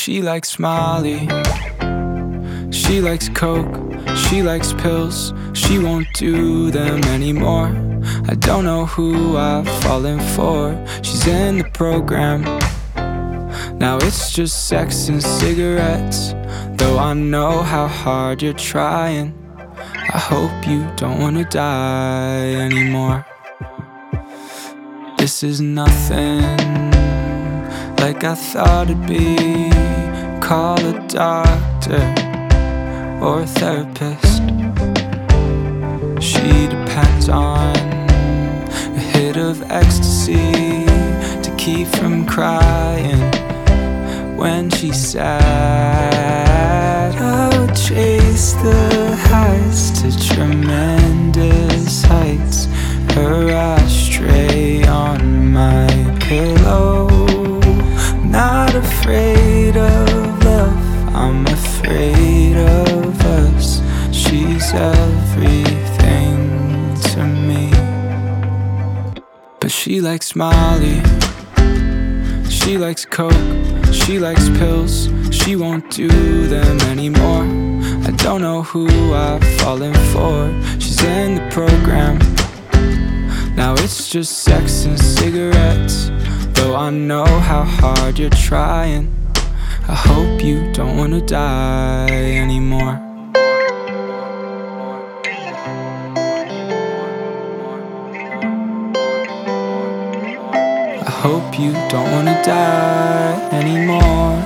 she likes Molly. She likes coke, she likes pills. She won't do them anymore. I don't know who I've fallen for. She's in the program. Now it's just sex and cigarettes. Though I know how hard you're trying, I hope you don't wanna die anymore. This is nothing like I thought it'd be. Call a doctor or a therapist. She depends on a hit of ecstasy to keep from crying when she's sad. I would chase the highs to tremendous heights. Her ashtray on my pillow. Not afraid of love, I'm afraid of us. She's everything to me. But she likes Molly. She likes coke, she likes pills. She won't do them anymore. I don't know who I've fallen for. She's in the program. Now it's just sex and cigarettes. Though I know how hard you're trying, I hope you don't wanna die anymore. I hope you don't wanna die anymore.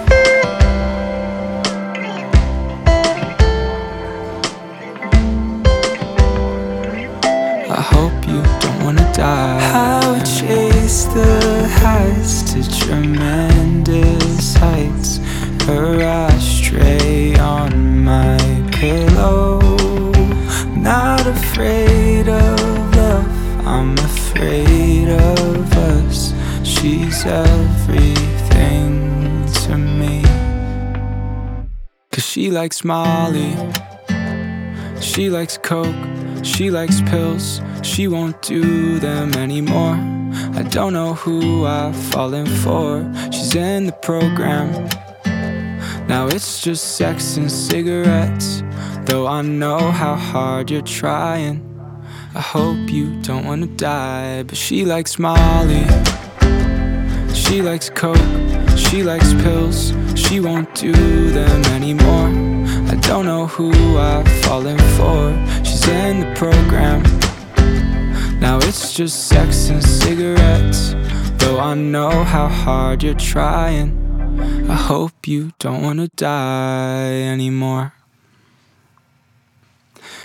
I hope you don't wanna die. I would chase the highs to tremendous heights. Her ashtray on my pillow. Not afraid of love, I'm afraid of us. She's everything to me. 'Cause she likes Molly. She likes coke, she likes pills. She won't do them anymore. I don't know who I've fallen for. She's in the program. Now it's just sex and cigarettes. Though I know how hard you're trying, I hope you don't wanna die. But she likes Molly. She likes coke, she likes pills. She won't do them anymore. I don't know who I've fallen for. She's in the program. Now it's just sex and cigarettes. Though I know how hard you're trying, I hope you don't wanna die anymore.